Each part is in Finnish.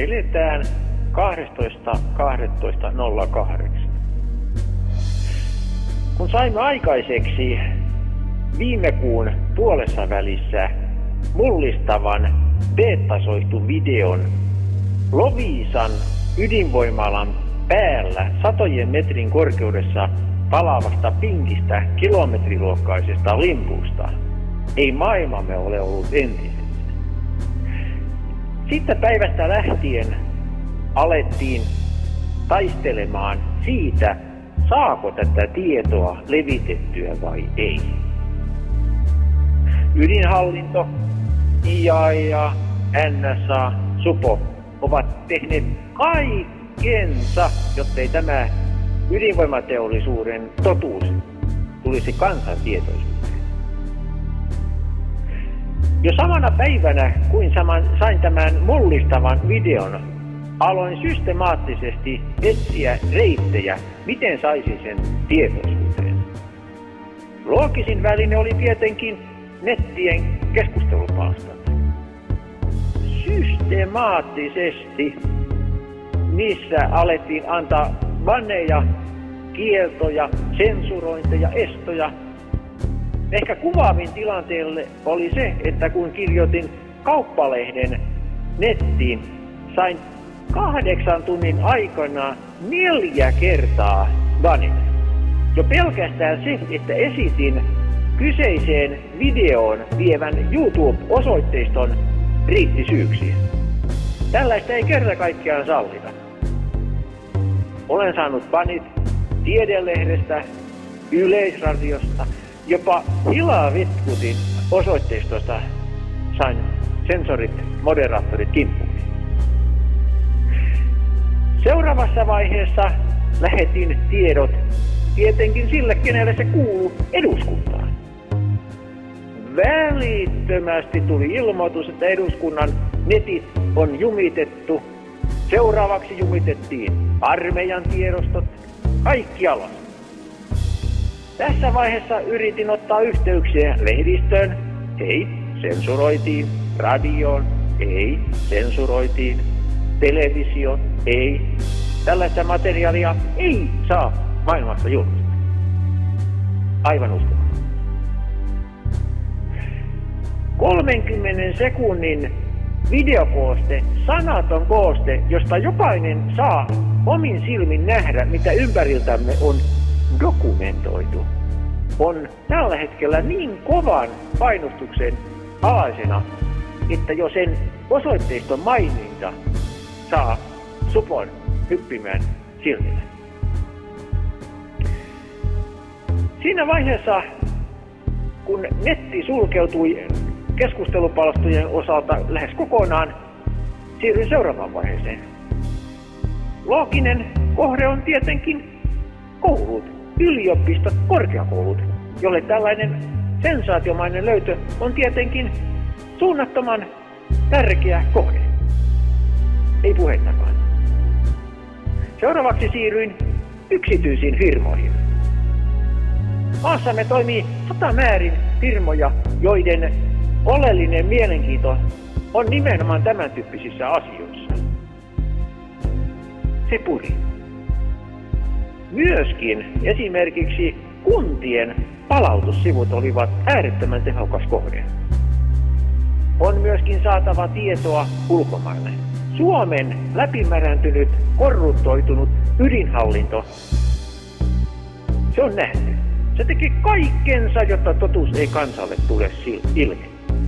Eletään 12.12.08. Kun saimme aikaiseksi viime kuun puolessa välissä mullistavan beta-soihtun videon Loviisan ydinvoimalan päällä satojen metrin korkeudessa palaavasta pinkistä kilometriluokkaisesta limpusta, ei maailmamme ole ollut entisensä. Siitä päivästä lähtien alettiin taistelemaan siitä, saako tätä tietoa levitettyä vai ei. Ydinhallinto, IAEA, NSA, Supo ovat tehneet kaikkensa, jottei tämä ydinvoimateollisuuden totuus tulisi kansan tietoisuuteen. Jo samana päivänä, kun sain tämän mullistavan videon, aloin systemaattisesti etsiä reittejä, miten saisin sen tietoisuuteen. Loogisin väline oli tietenkin nettien keskustelupalstat. Systemaattisesti niissä alettiin antaa banneja, kieltoja, sensurointeja, estoja. Ehkä kuvaavin tilanteelle oli se, että kun kirjoitin kauppalehden nettiin, sain 8 tunnin aikana 4 kertaa banin. Jo pelkästään se, että esitin kyseiseen videoon vievän YouTube-osoitteiston riitti syyksi. Tällaista ei kerta kaikkiaan sallita. Olen saanut banit Tiedelehdestä, Yleisradiosta, jopa Hilaa Vitkutin osoitteistosta sain sensorit, moderaattorit kimppuun. Seuraavassa vaiheessa lähetin tiedot tietenkin sille, kenelle se kuuluu, eduskuntaan. Välittömästi tuli ilmoitus, että eduskunnan netit on jumitettu. Seuraavaksi jumitettiin armeijan tiedostot, kaikki alas. Tässä vaiheessa yritin ottaa yhteyksiä lehdistöön, ei, sensuroitiin, radioon, ei, sensuroitiin, televisio, ei. Tällaista materiaalia ei saa maailmasta julkaista. Aivan uskomaton. 30 sekunnin videokooste, sanaton kooste, josta jokainen saa omin silmin nähdä, mitä ympäriltämme on dokumentoitu, on tällä hetkellä niin kovan painostuksen alaisena, että jo sen osoitteiston maininta saa Supon hyppimään silmille. Siinä vaiheessa, kun netti sulkeutui keskustelupalstojen osalta lähes kokonaan, siirryin seuraavaan vaiheeseen. Looginen kohde on tietenkin koulut, yliopistot, korkeakoulut, jolle tällainen sensaatiomainen löytö on tietenkin suunnattoman tärkeä kohde. Ei puhettakaan. Seuraavaksi siirryin yksityisiin firmoihin. Maassamme toimii 100 määrin firmoja, joiden oleellinen mielenkiinto on nimenomaan tämän tyyppisissä asioissa. Se puri. Myöskin esimerkiksi kuntien palautussivut olivat äärettömän tehokas kohde. On myöskin saatava tietoa ulkomaille. Suomen läpimäräntynyt, korruptoitunut ydinhallinto, se on nähty. Se teki kaikkensa, jotta totuus ei kansalle tule ilmi.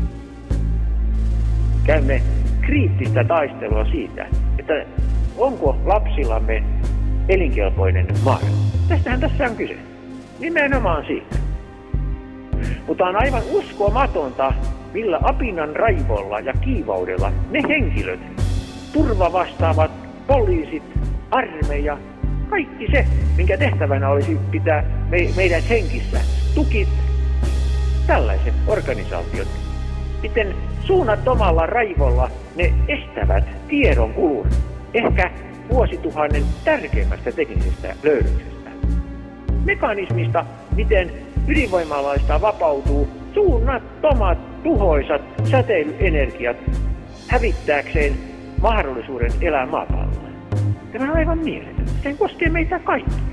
Käymme kriittistä taistelua siitä, että onko lapsillamme elinkelpoinen maailma. Tästähän tässä on kyse. Nimenomaan siitä. Mutta on aivan uskomatonta, millä apinan raivolla ja kiivaudella ne henkilöt, turvavastaavat, poliisit, armeija, kaikki se, minkä tehtävänä olisi pitää meidän henkissä, tukit, tällaiset organisaatiot, miten suunnattomalla raivolla ne estävät tiedon kulun, ehkä vuosituhannen tärkeimmästä teknisestä löydöksestä. Mekanismista, miten ydinvoimalaista vapautuu suunnattomat tuhoisat säteilyenergiat hävittääkseen mahdollisuuden elää maapallolla. Tämä on aivan mieletön. Se koskee meitä kaikkia.